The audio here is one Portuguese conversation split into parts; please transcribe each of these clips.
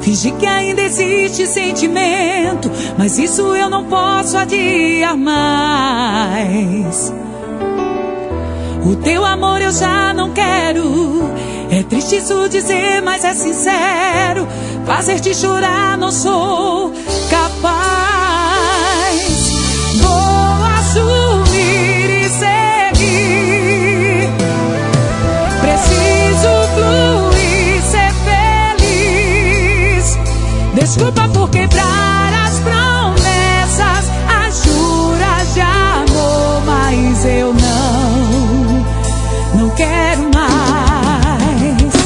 Fingir que ainda existe sentimento, mas isso eu não posso adiar mais. O teu amor eu já não quero. É triste isso dizer, mas é sincero. Fazer-te chorar não sou capaz. Vou assumir e seguir. Preciso fluir, ser feliz. Desculpa por quebrar as promessas, as juras de amor, mas eu não quero mais.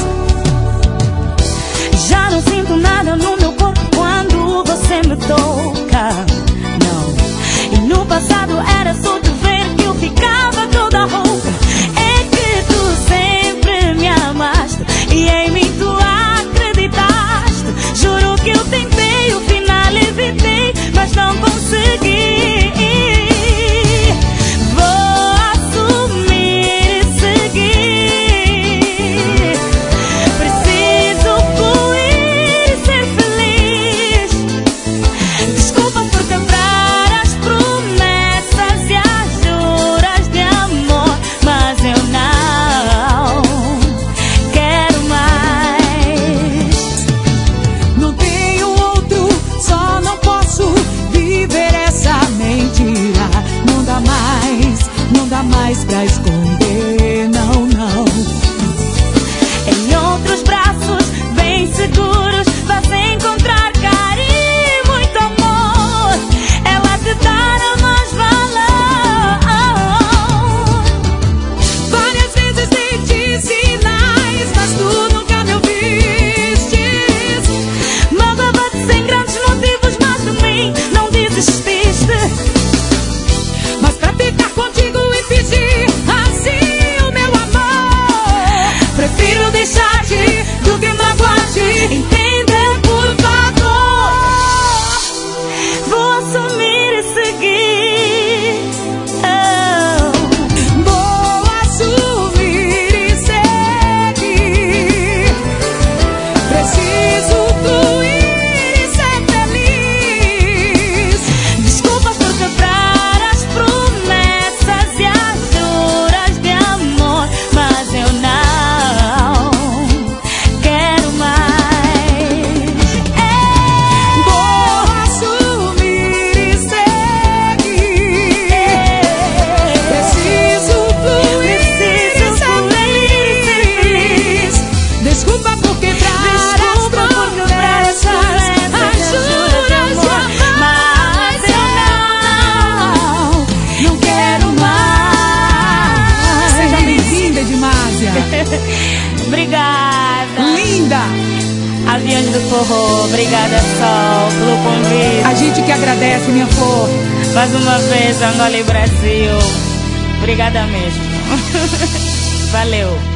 Já não sinto nada no meu corpo quando você me toca, não. E no passado era só te ver que eu ficava toda rouca. É que tu sempre me amaste e em mim tu acreditaste. Juro que eu tentei, o final evitei, mas não consegui. Mais pra esconder, não, não. Em outros braços, bem seguros, vas encontrar carinho e muito amor. Ela te dará mais valor. Várias vezes dei-te sinais, mas tu nunca me ouvistes. Mandava-te sem grandes motivos, mas de mim não desististe. Mas pra ficar contigo fingir assim o meu amor, prefiro deixar-te do que magoar-te. Entenda, por favor. Vou assumir e seguir. Vou assumir e seguir. Preciso fluir e ser feliz. Desculpa por quebrar as promessas e as juras de amor, mas eu não quero mais. Vou assumir e seguir. Preciso fluir e ser feliz. Desculpa por quebrar as promessas, as juras de amor, mas eu não quero mais. Seja bem-vinda, Edmásia. Obrigada. Linda. Aviões do Forró, obrigada, Sol, pelo convite. A gente que agradece, minha flor. Mais uma vez, Angola e Brasil. Obrigada mesmo. Valeu.